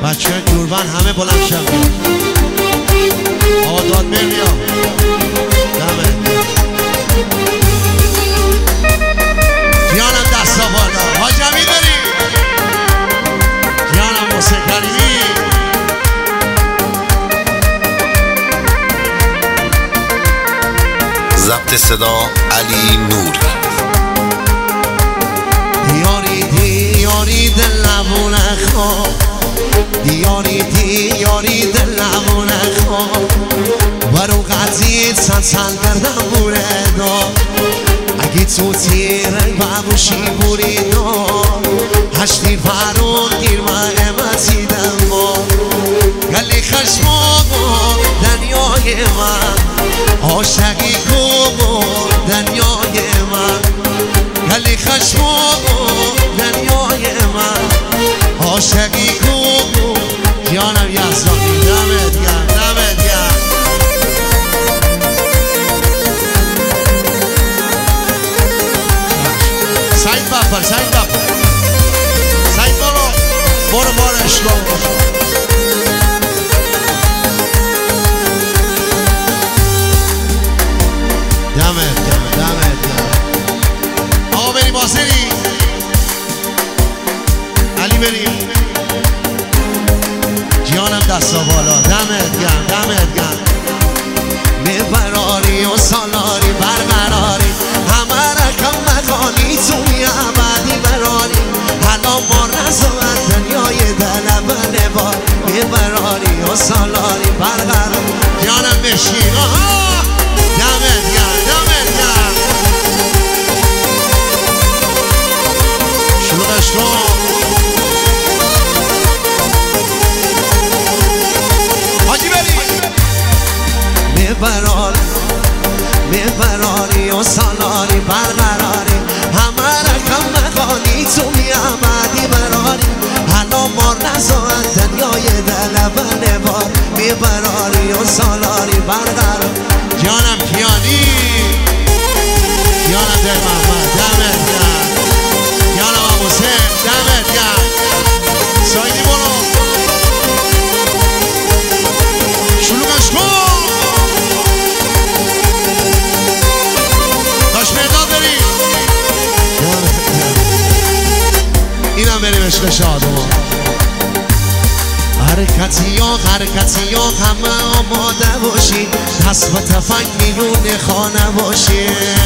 بچه جوربن همه بلند شد آقا داد بیا دمه جیانم دستا بالا حاجمی داری جیانم موسیقی کریمی ضبط صدا علی نور دیاری دلمون خواه دیاری دلمون خواه برو قضیه سن کردم بوره دا اگه تو تیرنگ بابوشی بوری دا هشتی فرون گیر محمدیدم با گلی خشما دنیای من عاشقی کو دنیای من گلی خشما دنیای من عاشقی کو جانم یزدانی دمت گرم دمت گرم سعید بپر سعید برو بارش کن دمت گرم آقا بریم باسری علی بریم جیانم دستا بالا دمت گرم میبراری و سالاری برقراری همه رکم مکانی تو میعبدی براری حالا ما رزوان دنیای دلب نبار میبراری و سالاری برقراری جیانم بشین دمت گرم شروعش کن حاجی میبراری و سالاری برقراری همه رکم مقانی تو میعمدی براری حالا ما رزوان دنیای دلب نبار میبراری و سالاری برقراری جانم کیانی جانم در محمد دمت گرم جانم ابو حسین دمت گرم سایدی برو شلوغش کن داشت مرداد بریم اینم بریم عشق شادمان حرکتی ها همه آماده باشی دست و تفنگ میون خانه باشی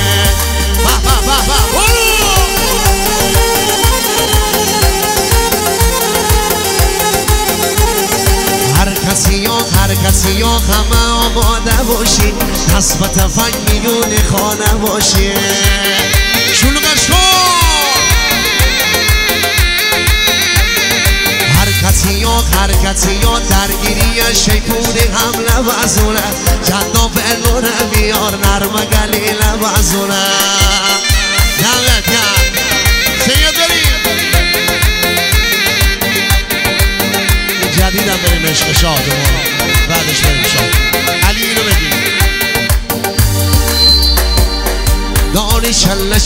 حرکتی ها همه آماده باشی دست و تفنگ میون خانه باشی شلوغش کن حرکتی ها درگیری شیپور حمله وزونه جناب الونه بیار نرمه گلیل وزونه دمت گرم سید بریم جدیدم بریم عشق شادمان بعدش بریم شاد علی اینو بگیم داری چله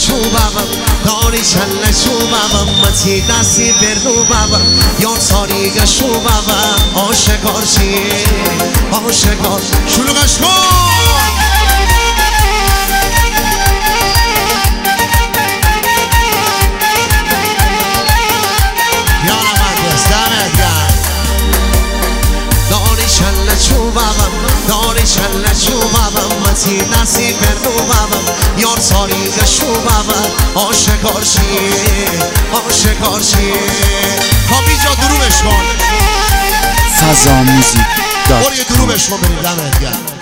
چوبم متی دستی بردوبم یا تاریگ شوبم آشکار شلوغش کن یا نمکس دمت گرم داری چله چوبم متی دستی بردوبم یار تاریخ شوبم آشکار کافی جا دروبش کن فضا موزیک برو یه دروبش کن بریم دمت گرم